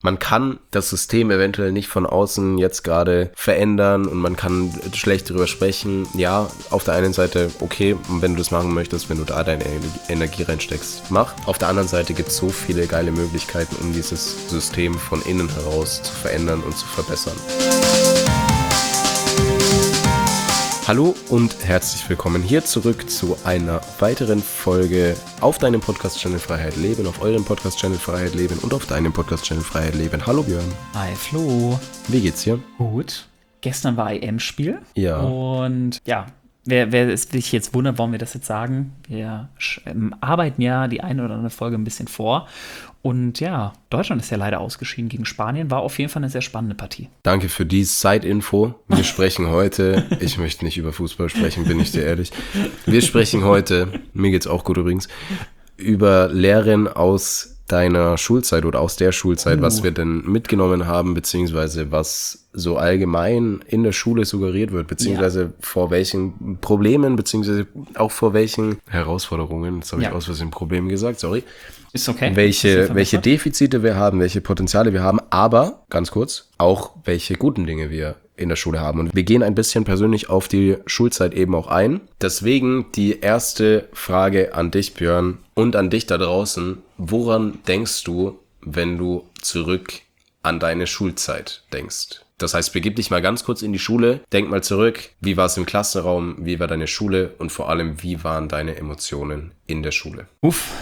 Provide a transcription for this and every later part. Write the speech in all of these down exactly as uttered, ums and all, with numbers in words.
Man kann das System eventuell nicht von außen jetzt gerade verändern und man kann schlecht darüber sprechen. Ja, auf der einen Seite okay, wenn du das machen möchtest, wenn du da deine Energie reinsteckst, mach. Auf der anderen Seite gibt es so viele geile Möglichkeiten, um dieses System von innen heraus zu verändern und zu verbessern. Hallo und herzlich willkommen hier zurück zu einer weiteren Folge auf deinem Podcast-Channel Freiheit Leben, auf eurem Podcast-Channel Freiheit Leben und auf deinem Podcast-Channel Freiheit Leben. Hallo Björn. Hi Flo. Wie geht's dir? Gut. Gestern war I M-Spiel. Ja. Und ja, wer, wer sich jetzt wundert, warum wir das jetzt sagen, wir ähm, arbeiten ja die eine oder andere Folge ein bisschen vor. Und ja, Deutschland ist ja leider ausgeschieden gegen Spanien. War auf jeden Fall eine sehr spannende Partie. Danke für die Side-Info. Wir sprechen heute, ich möchte nicht über Fußball sprechen, bin ich dir ehrlich. Wir sprechen heute, mir geht's auch gut übrigens, über Lehren aus deiner Schulzeit oder aus der Schulzeit, uh. was wir denn mitgenommen haben, beziehungsweise was so allgemein in der Schule suggeriert wird, beziehungsweise ja. vor welchen Problemen, beziehungsweise auch vor welchen Herausforderungen, das habe ich ja. aus Versehen Problem gesagt, sorry. Ist okay. Welche, welche Defizite wir haben, welche Potenziale wir haben, aber, ganz kurz, auch welche guten Dinge wir in der Schule haben. Und wir gehen ein bisschen persönlich auf die Schulzeit eben auch ein. Deswegen die erste Frage an dich, Björn, und an dich da draußen. Woran denkst du, wenn du zurück an deine Schulzeit denkst? Das heißt, begib dich mal ganz kurz in die Schule, denk mal zurück, wie war es im Klassenraum, wie war deine Schule und vor allem, wie waren deine Emotionen in der Schule? Uff.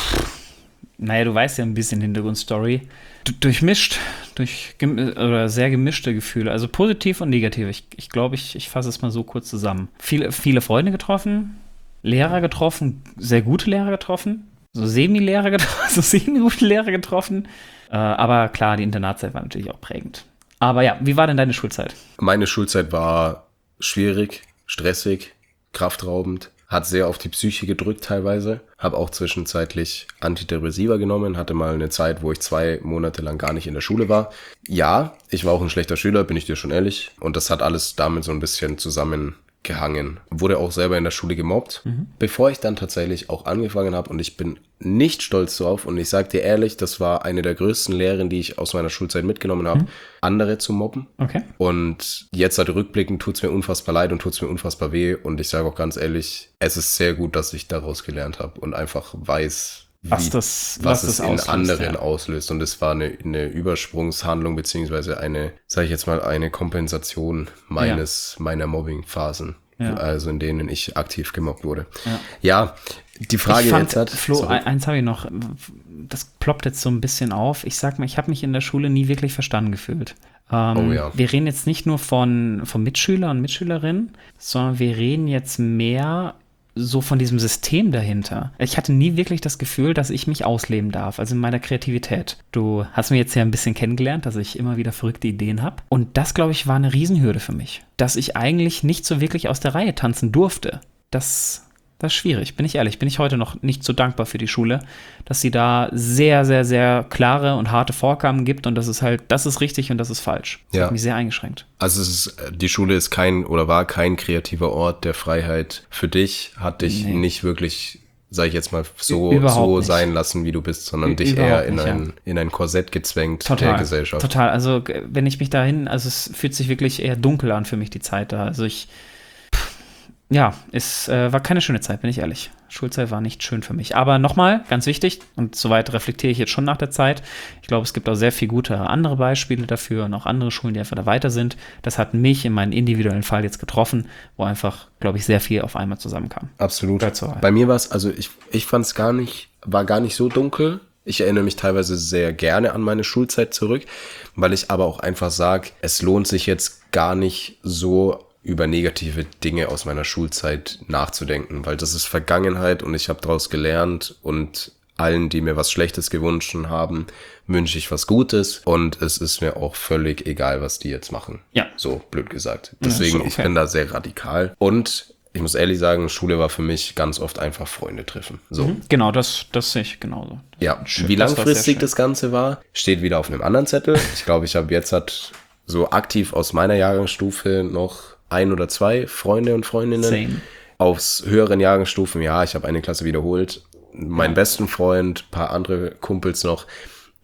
Naja, du weißt ja ein bisschen Hintergrundstory. D- durchmischt, durch gem- oder sehr gemischte Gefühle, also positiv und negativ. Ich, ich glaube, ich, ich fasse es mal so kurz zusammen. Viele, viele Freunde getroffen, Lehrer getroffen, sehr gute Lehrer getroffen, so Semi-Lehrer getroffen, so semi-gute Lehrer getroffen. Äh, aber klar, die Internatszeit war natürlich auch prägend. Aber ja, wie war denn deine Schulzeit? Meine Schulzeit war schwierig, stressig, kraftraubend. Hat sehr auf die Psyche gedrückt teilweise. Habe auch zwischenzeitlich Antidepressiva genommen. Hatte mal eine Zeit, wo ich zwei Monate lang gar nicht in der Schule war. Ja, ich war auch ein schlechter Schüler, bin ich dir schon ehrlich. Und das hat alles damit so ein bisschen zusammengehangen. Wurde auch selber in der Schule gemobbt. Mhm. Bevor ich dann tatsächlich auch angefangen habe. Und ich bin nicht stolz drauf. Und ich sage dir ehrlich, das war eine der größten Lehren, die ich aus meiner Schulzeit mitgenommen habe. Mhm. Andere zu mobben. Okay. Und jetzt halt rückblickend tut's mir unfassbar leid und tut's mir unfassbar weh. Und ich sage auch ganz ehrlich, es ist sehr gut, dass ich daraus gelernt habe und einfach weiß, wie, was, das, was, was es das in auslöst, anderen ja. auslöst. Und es war eine, eine Übersprungshandlung beziehungsweise eine, sage ich jetzt mal, eine Kompensation meines ja. meiner Mobbing-Phasen. Ja. Also in denen ich aktiv gemobbt wurde. Ja, ja die Frage ich fand, jetzt hat... Flo, sorry. eins habe ich noch, das ploppt jetzt so ein bisschen auf. Ich sag mal, ich habe mich in der Schule nie wirklich verstanden gefühlt. Ähm, oh ja. Wir reden jetzt nicht nur von, von Mitschüler und Mitschülerinnen, sondern wir reden jetzt mehr so von diesem System dahinter. Ich hatte nie wirklich das Gefühl, dass ich mich ausleben darf, also in meiner Kreativität. Du hast mir jetzt ja ein bisschen kennengelernt, dass ich immer wieder verrückte Ideen habe. Und das, glaube ich, war eine Riesenhürde für mich. Dass ich eigentlich nicht so wirklich aus der Reihe tanzen durfte. Das, das ist schwierig, bin ich ehrlich. Bin ich heute noch nicht so dankbar für die Schule, dass sie da sehr, sehr, sehr klare und harte Vorgaben gibt. Und das ist halt, das ist richtig und das ist falsch. Das ja. hat mich sehr eingeschränkt. Also es ist, die Schule ist kein oder war kein kreativer Ort der Freiheit für dich, hat dich nee. nicht wirklich, sag ich jetzt mal, so, so sein lassen, wie du bist, sondern Ü- dich eher in, nicht, ein, ja. in ein Korsett gezwängt total, der Gesellschaft. Total, also wenn ich mich dahin, also es fühlt sich wirklich eher dunkel an für mich, die Zeit da. Also ich, pff, ja, es äh, war keine schöne Zeit, bin ich ehrlich. Schulzeit war nicht schön für mich. Aber nochmal, ganz wichtig, und soweit reflektiere ich jetzt schon nach der Zeit, ich glaube, es gibt auch sehr viele gute andere Beispiele dafür und auch andere Schulen, die einfach da weiter sind. Das hat mich in meinem individuellen Fall jetzt getroffen, wo einfach, glaube ich, sehr viel auf einmal zusammenkam. Absolut. Bei mir war es, also ich, ich fand es gar nicht, war gar nicht so dunkel. Ich erinnere mich teilweise sehr gerne an meine Schulzeit zurück, weil ich aber auch einfach sage, es lohnt sich jetzt gar nicht so über negative Dinge aus meiner Schulzeit nachzudenken, weil das ist Vergangenheit und ich habe daraus gelernt und allen, die mir was Schlechtes gewünscht haben, wünsche ich was Gutes und es ist mir auch völlig egal, was die jetzt machen. Ja. So blöd gesagt. Deswegen, ja, okay. ich bin da sehr radikal und ich muss ehrlich sagen, Schule war für mich ganz oft einfach Freunde treffen. So. Mhm. Genau, das, das sehe ich genauso. Ja, schön. Wie langfristig das Ganze war, steht wieder auf einem anderen Zettel. Ich glaube, ich habe jetzt hat so aktiv aus meiner Jahrgangsstufe noch ein oder zwei Freunde und Freundinnen. Same. Aus höheren Jahrgangsstufen, ja, ich habe eine Klasse wiederholt. Meinen ja. besten Freund, paar andere Kumpels noch.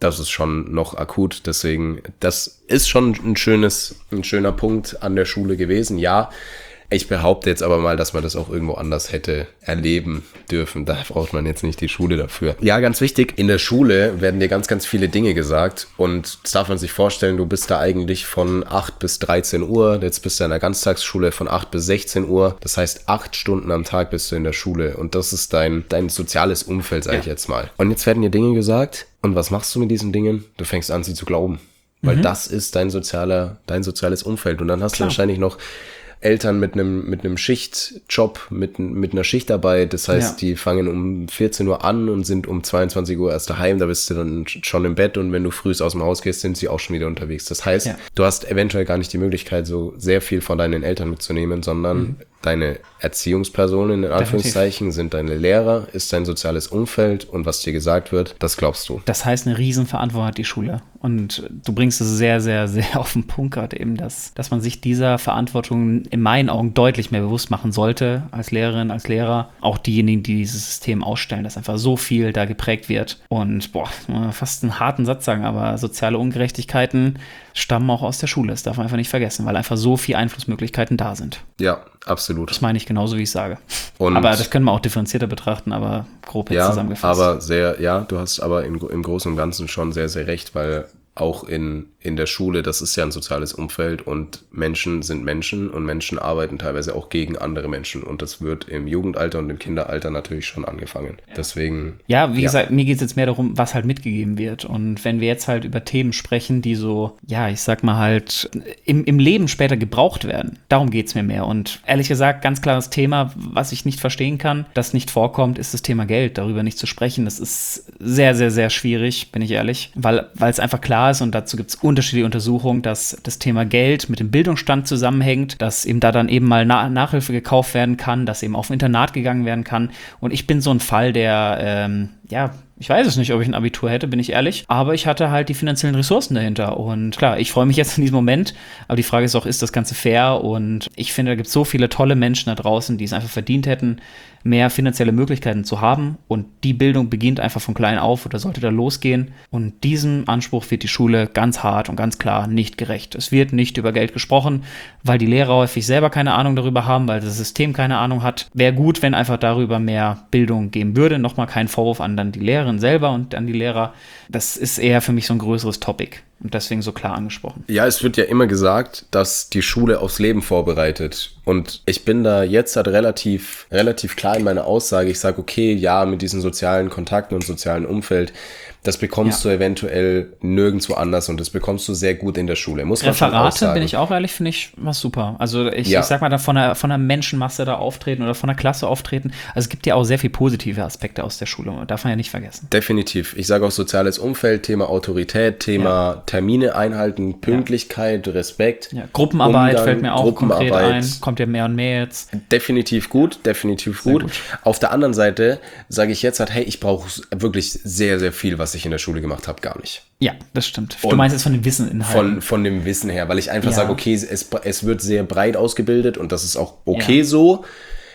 das ist schon noch akut. Deswegen, das ist schon ein schönes, ein schöner Punkt an der Schule gewesen. Ja, ich behaupte jetzt aber mal, dass man das auch irgendwo anders hätte erleben dürfen. Da braucht man jetzt nicht die Schule dafür. Ja, ganz wichtig, in der Schule werden dir ganz, ganz viele Dinge gesagt und das darf man sich vorstellen, du bist da eigentlich von acht bis dreizehn Uhr, jetzt bist du in der Ganztagsschule von acht bis sechzehn Uhr, das heißt acht Stunden am Tag bist du in der Schule und das ist dein, dein soziales Umfeld, sage ich jetzt mal. Und jetzt werden dir Dinge gesagt und was machst du mit diesen Dingen? Du fängst an, sie zu glauben, weil mhm. das ist dein sozialer, dein soziales Umfeld und dann hast Klar. du wahrscheinlich noch Eltern mit einem mit einem Schichtjob, mit mit einer Schichtarbeit, das heißt, ja. die fangen um vierzehn Uhr an und sind um zweiundzwanzig Uhr erst daheim, da bist du dann schon im Bett und wenn du früh aus dem Haus gehst, sind sie auch schon wieder unterwegs. Das heißt, ja. du hast eventuell gar nicht die Möglichkeit, so sehr viel von deinen Eltern mitzunehmen, sondern mhm. deine Erziehungspersonen, in Anführungszeichen, Definitiv. sind deine Lehrer, ist dein soziales Umfeld und was dir gesagt wird, das glaubst du. Das heißt, eine Riesenverantwortung hat die Schule. Und du bringst es sehr, sehr, sehr auf den Punkt gerade eben, dass, dass man sich dieser Verantwortung in meinen Augen deutlich mehr bewusst machen sollte, als Lehrerin, als Lehrer. Auch diejenigen, die dieses System ausstellen, dass einfach so viel da geprägt wird. Und boah, fast einen harten Satz sagen, aber soziale Ungerechtigkeiten stammen auch aus der Schule. Das darf man einfach nicht vergessen, weil einfach so viele Einflussmöglichkeiten da sind. Ja, absolut. Das meine ich genauso, wie ich sage. Und aber das können wir auch differenzierter betrachten, aber grob jetzt ja, zusammengefasst. Aber sehr, ja, du hast aber im, im Großen und Ganzen schon sehr, sehr recht, weil auch in, in der Schule, das ist ja ein soziales Umfeld und Menschen sind Menschen und Menschen arbeiten teilweise auch gegen andere Menschen und das wird im Jugendalter und im Kinderalter natürlich schon angefangen. Ja. Deswegen. Ja, wie ja. gesagt, mir geht es jetzt mehr darum, was halt mitgegeben wird und wenn wir jetzt halt über Themen sprechen, die so, ja, ich sag mal halt, im, im Leben später gebraucht werden, darum geht es mir mehr und ehrlich gesagt, ganz klares Thema, was ich nicht verstehen kann, das nicht vorkommt, ist das Thema Geld, darüber nicht zu sprechen, das ist sehr, sehr, sehr schwierig, bin ich ehrlich, weil, weil es einfach klar ist und dazu gibt es unterschiedliche Untersuchungen, dass das Thema Geld mit dem Bildungsstand zusammenhängt, dass eben da dann eben mal Na- Nachhilfe gekauft werden kann, dass eben auf ein Internat gegangen werden kann und ich bin so ein Fall, der, ähm, ja, ich weiß es nicht, ob ich ein Abitur hätte, bin ich ehrlich, aber ich hatte halt die finanziellen Ressourcen dahinter und klar, ich freue mich jetzt in diesem Moment, aber die Frage ist auch, ist das Ganze fair und ich finde, da gibt es so viele tolle Menschen da draußen, die es einfach verdient hätten, mehr finanzielle Möglichkeiten zu haben und die Bildung beginnt einfach von klein auf oder sollte da losgehen und diesem Anspruch wird die Schule ganz hart und ganz klar nicht gerecht. Es wird nicht über Geld gesprochen, weil die Lehrer häufig selber keine Ahnung darüber haben, weil das System keine Ahnung hat. Wäre gut, wenn einfach darüber mehr Bildung geben würde. Nochmal kein Vorwurf an dann die Lehrerin selber und an die Lehrer. Das ist eher für mich so ein größeres Topic. Und deswegen so klar angesprochen. Ja, es wird ja immer gesagt, dass die Schule aufs Leben vorbereitet. Und ich bin da jetzt halt relativ, relativ klar in meiner Aussage. Ich sage, okay, ja, mit diesen sozialen Kontakten und sozialen Umfeld, das bekommst ja. du eventuell nirgendwo anders und das bekommst du sehr gut in der Schule. Muss man schon auch sagen. Bin ich auch ehrlich, finde ich was super. Also ich, ja. ich sag mal, da von einer, von einer Menschenmasse da auftreten oder von einer Klasse auftreten. Also es gibt ja auch sehr viel positive Aspekte aus der Schule. Darf man ja nicht vergessen. Definitiv. Ich sage auch soziales Umfeld, Thema Autorität, Thema ja. Termine einhalten, Pünktlichkeit, ja. Respekt. Ja. Gruppenarbeit Umgang, fällt mir auch konkret ein. Kommt ja mehr und mehr jetzt. Definitiv gut, definitiv gut. gut. Auf der anderen Seite sage ich jetzt halt, hey, ich brauche wirklich sehr, sehr viel, was ich in der Schule gemacht habe, gar nicht. Ja, das stimmt. Du Und meinst jetzt von dem Wisseninhalten. Von, von dem Wissen her, weil ich einfach ja. sage, okay, es, es wird sehr breit ausgebildet und das ist auch okay ja. so,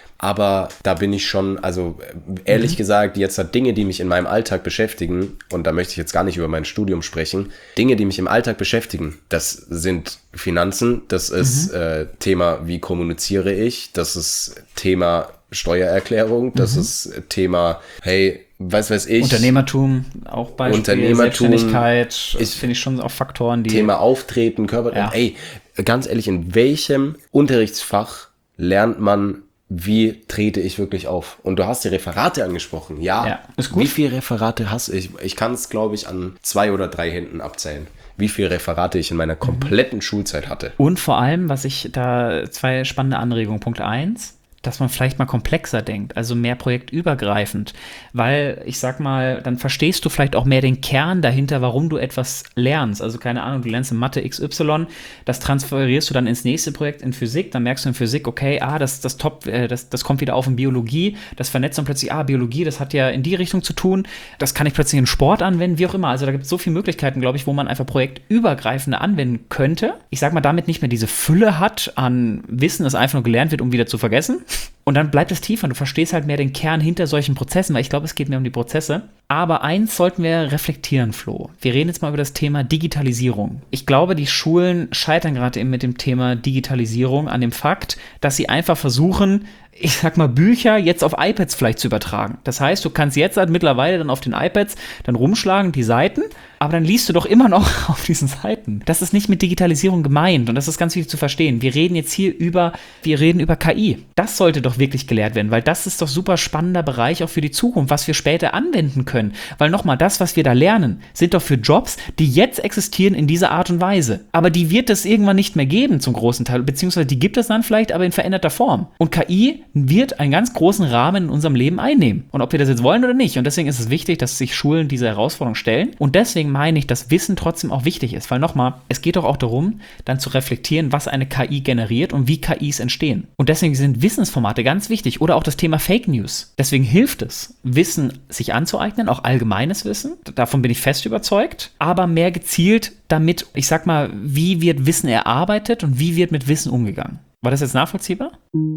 aber da bin ich schon, also ehrlich mhm. gesagt, jetzt hat Dinge, die mich in meinem Alltag beschäftigen, und da möchte ich jetzt gar nicht über mein Studium sprechen, Dinge, die mich im Alltag beschäftigen, das sind Finanzen, das ist mhm. äh, Thema, wie kommuniziere ich, das ist Thema Steuererklärung, das mhm. ist Thema, hey, was weiß ich. Unternehmertum, auch Beispiel, Unternehmertum, Selbstständigkeit, finde ich schon auch Faktoren, die... Thema Auftreten, Körper... Ja. Ey, ganz ehrlich, in welchem Unterrichtsfach lernt man, wie trete ich wirklich auf? Und du hast die Referate angesprochen. Ja, ja, ist gut. Wie viele Referate hast du? Ich, ich kann es, glaube ich, an zwei oder drei Händen abzählen, wie viele Referate ich in meiner kompletten mhm. Schulzeit hatte. Und vor allem, was ich da, zwei spannende Anregungen. Punkt eins, dass man vielleicht mal komplexer denkt, also mehr projektübergreifend, weil ich sag mal, dann verstehst du vielleicht auch mehr den Kern dahinter, warum du etwas lernst. Also keine Ahnung, du lernst in Mathe X Y, das transferierst du dann ins nächste Projekt in Physik, dann merkst du in Physik, okay, ah, das, das, top, äh, das, das kommt wieder auf in Biologie, das vernetzt dann plötzlich, ah, Biologie, das hat ja in die Richtung zu tun, das kann ich plötzlich in Sport anwenden, wie auch immer. Also da gibt es so viele Möglichkeiten, glaube ich, wo man einfach projektübergreifender anwenden könnte. Ich sag mal, damit nicht mehr diese Fülle hat an Wissen, das einfach nur gelernt wird, um wieder zu vergessen. Und dann bleibt es tiefer. Du verstehst halt mehr den Kern hinter solchen Prozessen, weil ich glaube, es geht mehr um die Prozesse. Aber eins sollten wir reflektieren, Flo. Wir reden jetzt mal über das Thema Digitalisierung. Ich glaube, die Schulen scheitern gerade eben mit dem Thema Digitalisierung an dem Fakt, dass sie einfach versuchen, ich sag mal, Bücher jetzt auf iPads vielleicht zu übertragen. Das heißt, du kannst jetzt halt mittlerweile dann auf den iPads dann rumschlagen, die Seiten, aber dann liest du doch immer noch auf diesen Seiten. Das ist nicht mit Digitalisierung gemeint und das ist ganz wichtig zu verstehen. Wir reden jetzt hier über, wir reden über K I. Das sollte doch wirklich gelehrt werden, weil das ist doch super spannender Bereich auch für die Zukunft, was wir später anwenden können. Weil nochmal, das, was wir da lernen, sind doch für Jobs, die jetzt existieren in dieser Art und Weise. Aber die wird es irgendwann nicht mehr geben zum großen Teil, beziehungsweise die gibt es dann vielleicht, aber in veränderter Form. Und K I wird einen ganz großen Rahmen in unserem Leben einnehmen. Und ob wir das jetzt wollen oder nicht. Und deswegen ist es wichtig, dass sich Schulen diese Herausforderung stellen. Und deswegen meine ich, dass Wissen trotzdem auch wichtig ist. Weil nochmal, es geht doch auch darum, dann zu reflektieren, was eine K I generiert und wie K Is entstehen. Und deswegen sind Wissensformate ganz wichtig. Oder auch das Thema Fake News. Deswegen hilft es, Wissen sich anzueignen, auch allgemeines Wissen. Davon bin ich fest überzeugt. Aber mehr gezielt damit, ich sag mal, wie wird Wissen erarbeitet und wie wird mit Wissen umgegangen. War das jetzt nachvollziehbar?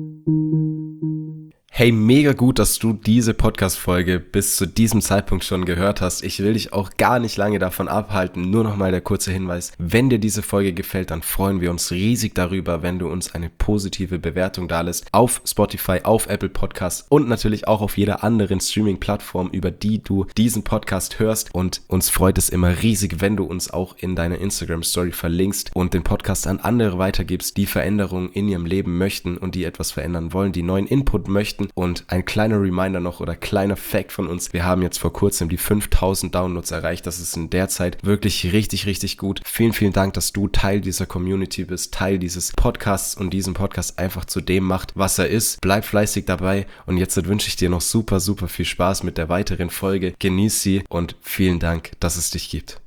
Hey, mega gut, dass du diese Podcast-Folge bis zu diesem Zeitpunkt schon gehört hast. Ich will dich auch gar nicht lange davon abhalten. Nur nochmal der kurze Hinweis. Wenn dir diese Folge gefällt, dann freuen wir uns riesig darüber, wenn du uns eine positive Bewertung dalässt auf Spotify, auf Apple Podcasts und natürlich auch auf jeder anderen Streaming-Plattform, über die du diesen Podcast hörst. Und uns freut es immer riesig, wenn du uns auch in deiner Instagram-Story verlinkst und den Podcast an andere weitergibst, die Veränderungen in ihrem Leben möchten und die etwas verändern wollen, die neuen Input möchten. Und ein kleiner Reminder noch oder kleiner Fact von uns. Wir haben jetzt vor kurzem die fünftausend Downloads erreicht. Das ist in der Zeit wirklich richtig, richtig gut. Vielen, vielen Dank, dass du Teil dieser Community bist, Teil dieses Podcasts und diesen Podcast einfach zu dem macht, was er ist. Bleib fleißig dabei und jetzt wünsche ich dir noch super, super viel Spaß mit der weiteren Folge. Genieß sie und vielen Dank, dass es dich gibt.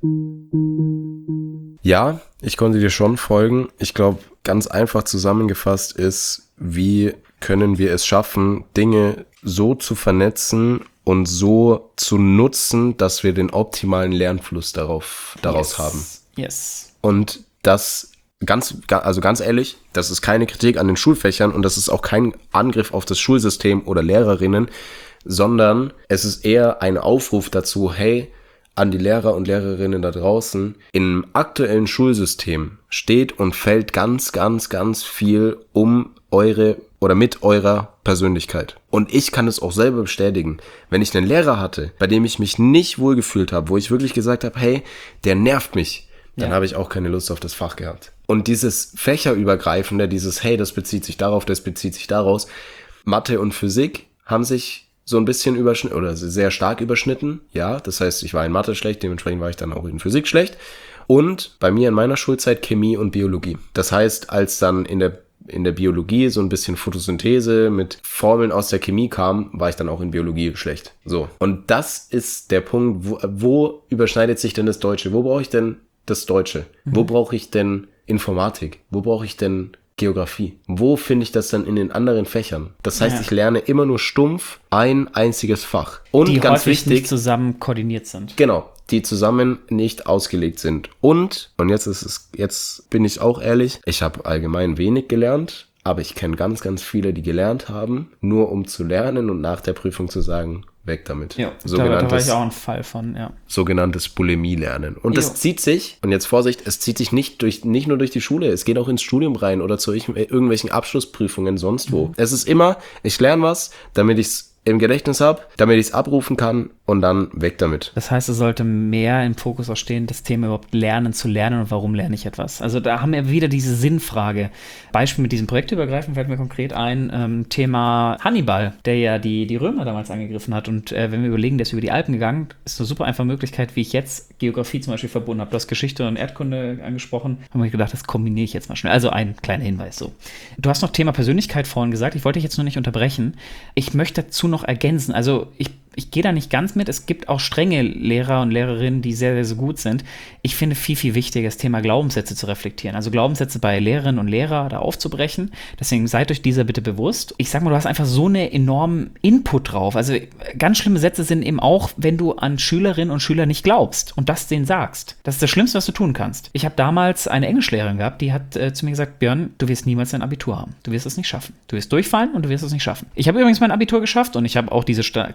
Ja, ich konnte dir schon folgen. Ich glaube, ganz einfach zusammengefasst ist, wie können wir es schaffen, Dinge so zu vernetzen und so zu nutzen, dass wir den optimalen Lernfluss darauf, daraus yes. haben. Yes. Und das ganz, also ganz ehrlich, das ist keine Kritik an den Schulfächern und das ist auch kein Angriff auf das Schulsystem oder Lehrerinnen, sondern es ist eher ein Aufruf dazu, hey, an die Lehrer und Lehrerinnen da draußen, im aktuellen Schulsystem steht und fällt ganz, ganz, ganz viel um eure oder mit eurer Persönlichkeit. Und ich kann es auch selber bestätigen. Wenn ich einen Lehrer hatte, bei dem ich mich nicht wohlgefühlt habe, wo ich wirklich gesagt habe, hey, der nervt mich, dann ja. habe ich auch keine Lust auf das Fach gehabt. Und dieses Fächerübergreifende, dieses, hey, das bezieht sich darauf, das bezieht sich daraus, Mathe und Physik haben sich so ein bisschen überschnitten oder sehr stark überschnitten. Ja, das heißt, ich war in Mathe schlecht, dementsprechend war ich dann auch in Physik schlecht. Und bei mir in meiner Schulzeit Chemie und Biologie. Das heißt, als dann in der in der Biologie so ein bisschen Photosynthese mit Formeln aus der Chemie kam, war ich dann auch in Biologie schlecht. So. Und das ist der Punkt, wo, wo überschneidet sich denn das Deutsche? Wo brauche ich denn das Deutsche? Mhm. Wo brauche ich denn Informatik? Wo brauche ich denn Geografie? Wo finde ich das dann in den anderen Fächern? Das heißt, ja. ich lerne immer nur stumpf ein einziges Fach. Und die ganz häufig wichtig, nicht zusammen koordiniert sind. Genau. Die zusammen nicht ausgelegt sind. Und, und jetzt ist es, jetzt bin ich auch ehrlich, ich habe allgemein wenig gelernt, aber ich kenne ganz, ganz viele, die gelernt haben, nur um zu lernen und nach der Prüfung zu sagen, weg damit. Ja, da, da war ich auch ein Fall von, ja. Sogenanntes Bulimie-Lernen. Und das jo. zieht sich, und jetzt Vorsicht, es zieht sich nicht durch, nicht nur durch die Schule, es geht auch ins Studium rein oder zu irgendwelchen Abschlussprüfungen sonst wo. Mhm. Es ist immer, ich lerne was, damit ich es im Gedächtnis habe, damit ich es abrufen kann und dann weg damit. Das heißt, es sollte mehr im Fokus auch stehen, das Thema überhaupt lernen zu lernen und warum lerne ich etwas. Also da haben wir wieder diese Sinnfrage. Beispiel mit diesem Projektübergreifend fällt mir konkret ein, ähm, Thema Hannibal, der ja die, die Römer damals angegriffen hat. Und äh, wenn wir überlegen, der ist über die Alpen gegangen, ist eine super einfache Möglichkeit, wie ich jetzt Geografie zum Beispiel verbunden habe. Du hast Geschichte und Erdkunde angesprochen. Haben wir gedacht, das kombiniere ich jetzt mal schnell. Also ein kleiner Hinweis so. Du hast noch Thema Persönlichkeit vorhin gesagt. Ich wollte dich jetzt nur nicht unterbrechen. Ich möchte dazu noch ergänzen. Also ich Ich gehe da nicht ganz mit. Es gibt auch strenge Lehrer und Lehrerinnen, die sehr, sehr, sehr gut sind. Ich finde viel, viel wichtiger, das Thema Glaubenssätze zu reflektieren. Also Glaubenssätze bei Lehrerinnen und Lehrern da aufzubrechen. Deswegen seid euch dieser bitte bewusst. Ich sag mal, du hast einfach so einen enormen Input drauf. Also ganz schlimme Sätze sind eben auch, wenn du an Schülerinnen und Schüler nicht glaubst und das denen sagst. Das ist das Schlimmste, was du tun kannst. Ich habe damals eine Englischlehrerin gehabt, die hat äh, zu mir gesagt, Björn, du wirst niemals ein Abitur haben. Du wirst es nicht schaffen. Du wirst durchfallen und du wirst es nicht schaffen. Ich habe übrigens mein Abitur geschafft und ich habe auch diese Sta- Klasse bestanden.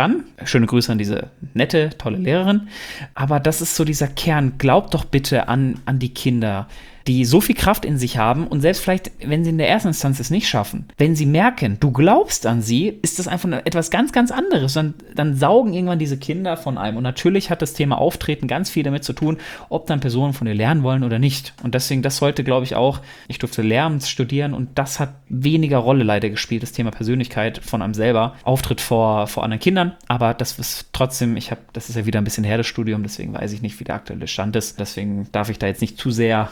verstanden. Schöne Grüße an diese nette, tolle Lehrerin. Aber das ist so dieser Kern. Glaubt doch bitte an, an die Kinder, die so viel Kraft in sich haben und selbst vielleicht, wenn sie in der ersten Instanz es nicht schaffen, wenn sie merken, du glaubst an sie, ist das einfach etwas ganz, ganz anderes. Dann, dann saugen irgendwann diese Kinder von einem. Und natürlich hat das Thema Auftreten ganz viel damit zu tun, ob dann Personen von dir lernen wollen oder nicht. Und deswegen, das sollte, glaube ich, auch, ich durfte Lehramt studieren und das hat weniger Rolle leider gespielt, das Thema Persönlichkeit von einem selber, Auftritt vor, vor anderen Kindern. Aber das ist trotzdem, ich habe, das ist ja wieder ein bisschen her, das Studium, deswegen weiß ich nicht, wie der aktuelle Stand ist. Deswegen darf ich da jetzt nicht zu sehr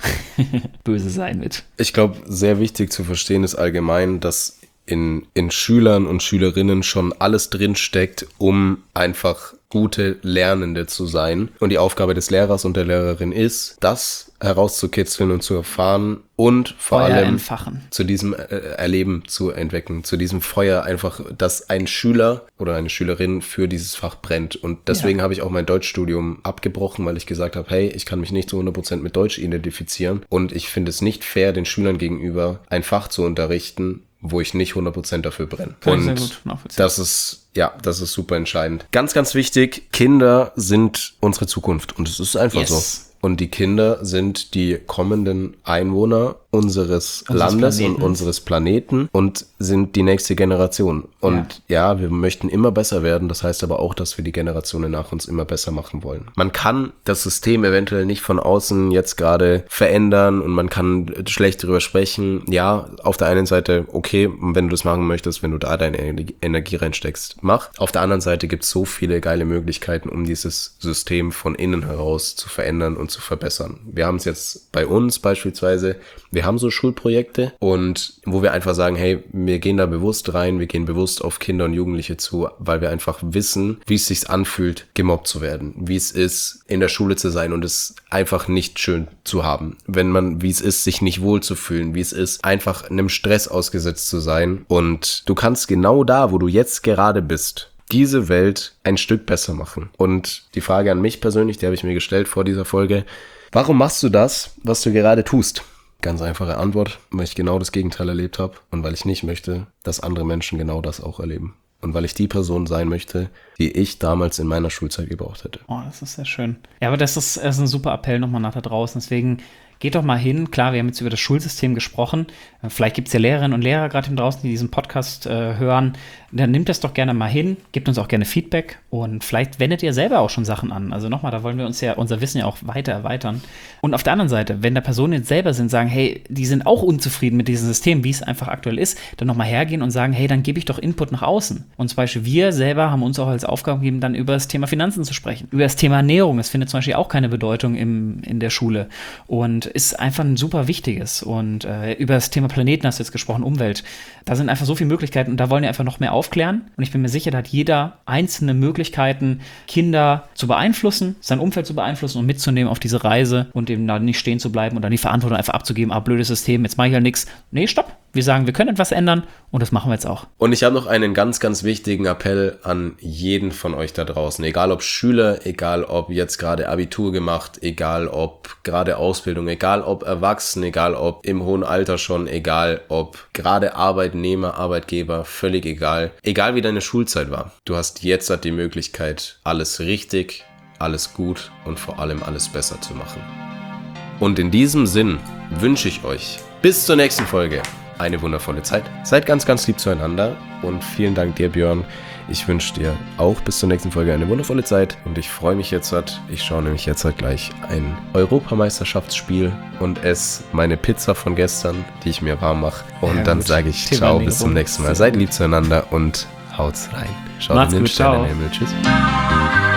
böse sein mit. Ich glaube, sehr wichtig zu verstehen ist allgemein, dass in, in Schülern und Schülerinnen schon alles drinsteckt, um einfach gute Lernende zu sein. Und die Aufgabe des Lehrers und der Lehrerin ist, das herauszukitzeln und zu erfahren und vor Feuer allem entfachen. zu diesem äh, Erleben zu entwecken, zu diesem Feuer einfach, dass ein Schüler oder eine Schülerin für dieses Fach brennt. Und deswegen ja. habe ich auch mein Deutschstudium abgebrochen, weil ich gesagt habe, hey, ich kann mich nicht zu hundert Prozent mit Deutsch identifizieren und ich finde es nicht fair, den Schülern gegenüber ein Fach zu unterrichten, wo ich nicht hundert Prozent dafür brenne. Kann und sehr gut nachvollziehen. Das ist, ja, das ist super entscheidend. Ganz, ganz wichtig, Kinder sind unsere Zukunft und es ist einfach yes. so. Und die Kinder sind die kommenden Einwohner unseres, unseres Landes Planeten. und unseres Planeten und sind die nächste Generation. Und ja. ja, wir möchten immer besser werden. Das heißt aber auch, dass wir die Generationen nach uns immer besser machen wollen. Man kann das System eventuell nicht von außen jetzt gerade verändern und man kann schlecht darüber sprechen. Ja, auf der einen Seite, okay, wenn du das machen möchtest, wenn du da deine Energie reinsteckst, mach. Auf der anderen Seite gibt es so viele geile Möglichkeiten, um dieses System von innen heraus zu verändern und zu verbessern. Wir haben es jetzt bei uns beispielsweise, wir haben so Schulprojekte und wo wir einfach sagen, hey, wir gehen da bewusst rein, wir gehen bewusst auf Kinder und Jugendliche zu, weil wir einfach wissen, wie es sich anfühlt, gemobbt zu werden, wie es ist, in der Schule zu sein und es einfach nicht schön zu haben, wenn man, wie es ist, sich nicht wohl zu fühlen, wie es ist, einfach einem Stress ausgesetzt zu sein und du kannst genau da, wo du jetzt gerade bist, diese Welt ein Stück besser machen. Und die Frage an mich persönlich, die habe ich mir gestellt vor dieser Folge, warum machst du das, was du gerade tust? Ganz einfache Antwort, weil ich genau das Gegenteil erlebt habe und weil ich nicht möchte, dass andere Menschen genau das auch erleben. Und weil ich die Person sein möchte, die ich damals in meiner Schulzeit gebraucht hätte. Oh, das ist sehr schön. Ja, aber das ist, das ist ein super Appell nochmal nach da draußen. Deswegen geht doch mal hin. Klar, wir haben jetzt über das Schulsystem gesprochen. Vielleicht gibt es ja Lehrerinnen und Lehrer gerade draußen, die diesen Podcast äh, hören. Dann nimmt das doch gerne mal hin. Gebt uns auch gerne Feedback. Und vielleicht wendet ihr selber auch schon Sachen an. Also nochmal, da wollen wir uns ja unser Wissen ja auch weiter erweitern. Und auf der anderen Seite, wenn da Personen jetzt selber sind, sagen, hey, die sind auch unzufrieden mit diesem System, wie es einfach aktuell ist, dann nochmal hergehen und sagen, hey, dann gebe ich doch Input nach außen. Und zum Beispiel wir selber haben uns auch als Aufgabe gegeben, dann über das Thema Finanzen zu sprechen. Über das Thema Ernährung. Das findet zum Beispiel auch keine Bedeutung im, in der Schule. Und ist einfach ein super wichtiges. Und äh, über das Thema Planeten hast du jetzt gesprochen, Umwelt. Da sind einfach so viele Möglichkeiten und da wollen wir einfach noch mehr aufklären. Und ich bin mir sicher, da hat jeder einzelne Möglichkeiten, Kinder zu beeinflussen, sein Umfeld zu beeinflussen und mitzunehmen auf diese Reise und eben da nicht stehen zu bleiben und dann die Verantwortung einfach abzugeben, ah, blödes System, jetzt mache ich halt nichts. Nee, stopp. Wir sagen, wir können etwas ändern und das machen wir jetzt auch. Und ich habe noch einen ganz, ganz wichtigen Appell an jeden von euch da draußen. Egal ob Schüler, egal ob jetzt gerade Abitur gemacht, egal ob gerade Ausbildung, egal ob erwachsen, egal ob im hohen Alter schon, egal ob gerade Arbeitnehmer, Arbeitgeber, völlig egal. Egal wie deine Schulzeit war. Du hast jetzt die Möglichkeit, alles richtig, alles gut und vor allem alles besser zu machen. Und in diesem Sinn wünsche ich euch bis zur nächsten Folge eine wundervolle Zeit. Seid ganz, ganz lieb zueinander und vielen Dank dir, Björn. Ich wünsche dir auch bis zur nächsten Folge eine wundervolle Zeit und ich freue mich jetzt, ich schaue nämlich jetzt gleich ein Europameisterschaftsspiel und esse meine Pizza von gestern, die ich mir warm mache. Und ja, dann sage ich ciao, bis zum nächsten Mal. Seid lieb zueinander und haut's rein. Schaut in den Sternenhimmel. Tschüss.